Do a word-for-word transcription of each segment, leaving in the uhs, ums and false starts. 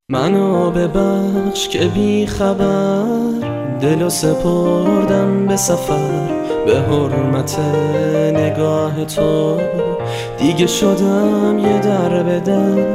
منو ببخش که بی خبر دلو سپردم به سفر، به حرمت نگاه تو دیگه شدم یه در به در.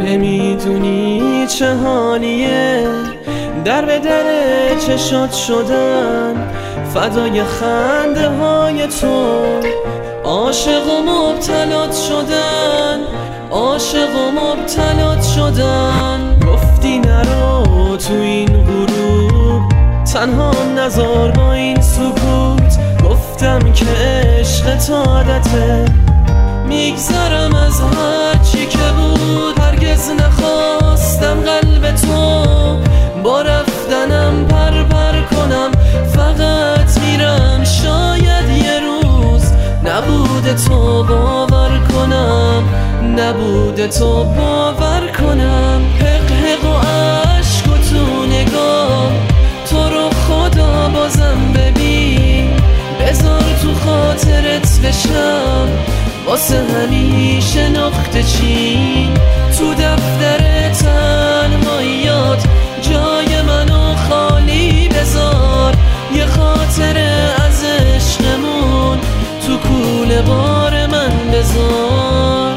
نمیدونی چه حالیه در به در چشات شدن، فدای خنده های تو عاشق و مبتلات شدن، عاشق و مبتلات شدن. گفتی نرو تو این غروب، تنها نذار با این سکوت. گفتم که عشق عادته، میگذرم از هر چی که بود. هرگز نخواستم قلب تو با رفتنم پر پر کنم، فقط میرم شاید یه روز نبوده تو باور کنم، نبوده تو باور کنم. حق حق و عشق و تو نگاه، تو رو خدا بازم ببین، بذار تو خاطرت بشم واسه همیشه نقطه چین. تو دفتر تنهاییات جای منو خالی بذار، یه خاطره از عشقمون تو کوله بار من بذار.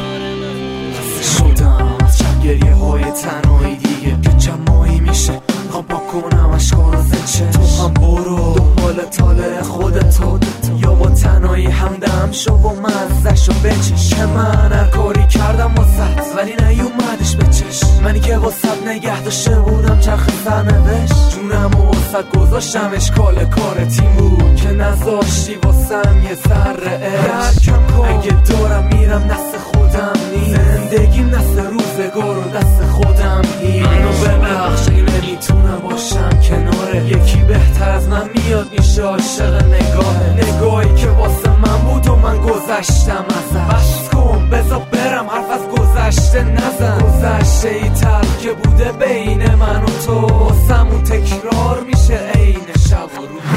شدم از شب گریه های تنهایی دیگه، که چند ماهی میشه خواب با کنم اشکار و زچه. تو هم برو دنبال طالع خودتو، یا با تنهایی همدم شو و مزدشو بچش. که من هر کاری کردم واسه ولی نیومدش بچش. منی که واسه نگه داشته بودم چرخ سرنوشت، جونم و واسه گذاشتم اشکال کار تیم بود که نذاشتی واسم یه ذره عشق. اگه دارم میرم دست خودم نیست، زندگیم دست روزگار و دست خودم نیست. منو ببخش اگه نمیتونم باشم کناره یکی بهتر از من میاد میشه عاشق نگاه نگاهی که واسه من بود و من گذشتم ازش. بس کن بذار برم حرف از گذشته نزن، گذشته ای تلخ که بوده بین من و تو واسمون تکرار میشه عین شب و روز.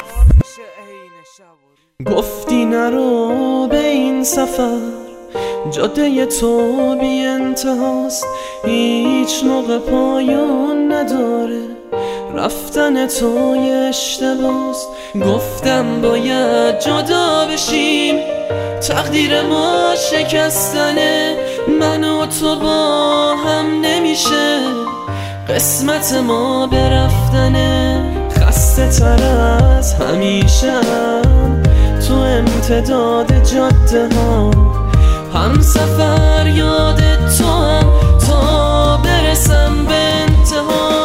گفتی نرو به این سفر، جاده تو بی انتهاست، هیچ موقع پایان نداره. رفتن تو یه اشتباست، گفتم باید جدا بشیم، تقدیر ما شکستنه. من و تو با هم نمیشه، قسمت ما برفتنه. خسته تر از همیشه هم تو امتداد جاده ها، هم سفر یاد تو هم تا برسم به انتها.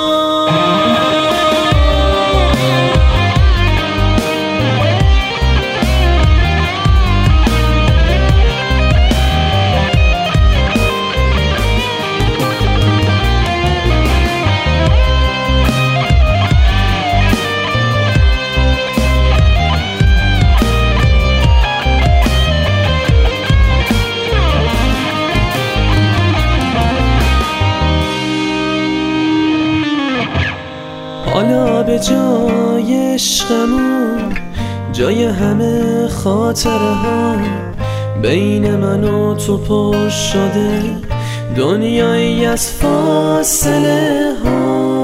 حالا به جای عشقمون، جای همه خاطره ها، بین من و تو پر شده دنیایی از فاصله ها.